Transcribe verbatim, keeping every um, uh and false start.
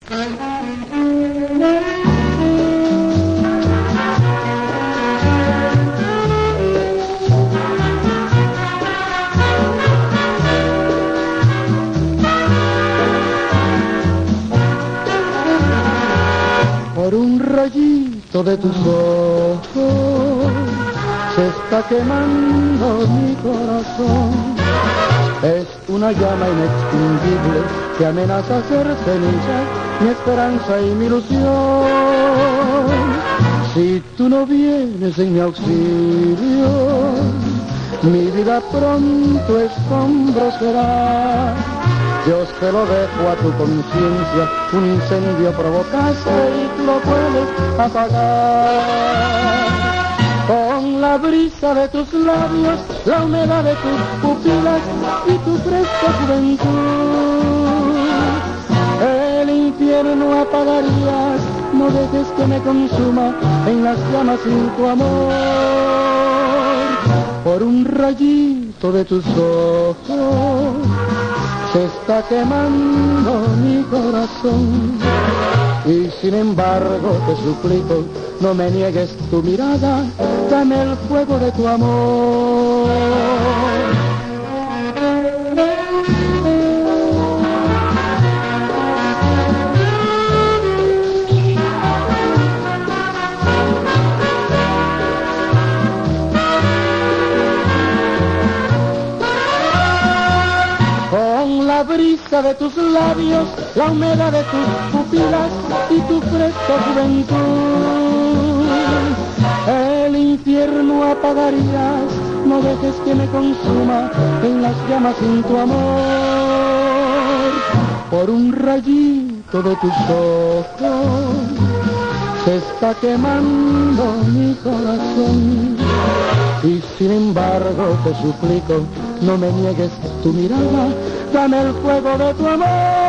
Por un rayito de tus ojos se está quemando mi corazón. Es una llama inextinguible que amenaza hacer ceniza mi esperanza y mi ilusión. Si tú no vienes en mi auxilio, mi vida pronto escombro será. Dios te lo dejo a tu conciencia, un incendio provocaste y tú lo puedes apagar. Con la brisa de tus labios, la humedad de tus pupilas y tu fresca juventud, el infierno apagarías, no dejes que me consuma en las llamas sin tu amor. Por un rayito de tus ojos se está quemando mi corazón, y sin embargo te suplico, no me niegues tu mirada, dame el fuego de tu amor. La brisa de tus labios, la humedad de tus pupilas y tu fresca juventud, el infierno apagarías, no dejes que me consuma en las llamas sin tu amor. Por un rayito de tus ojos se está quemando mi corazón, y sin embargo te suplico, no me niegues tu mirada, dame el fuego de tu amor.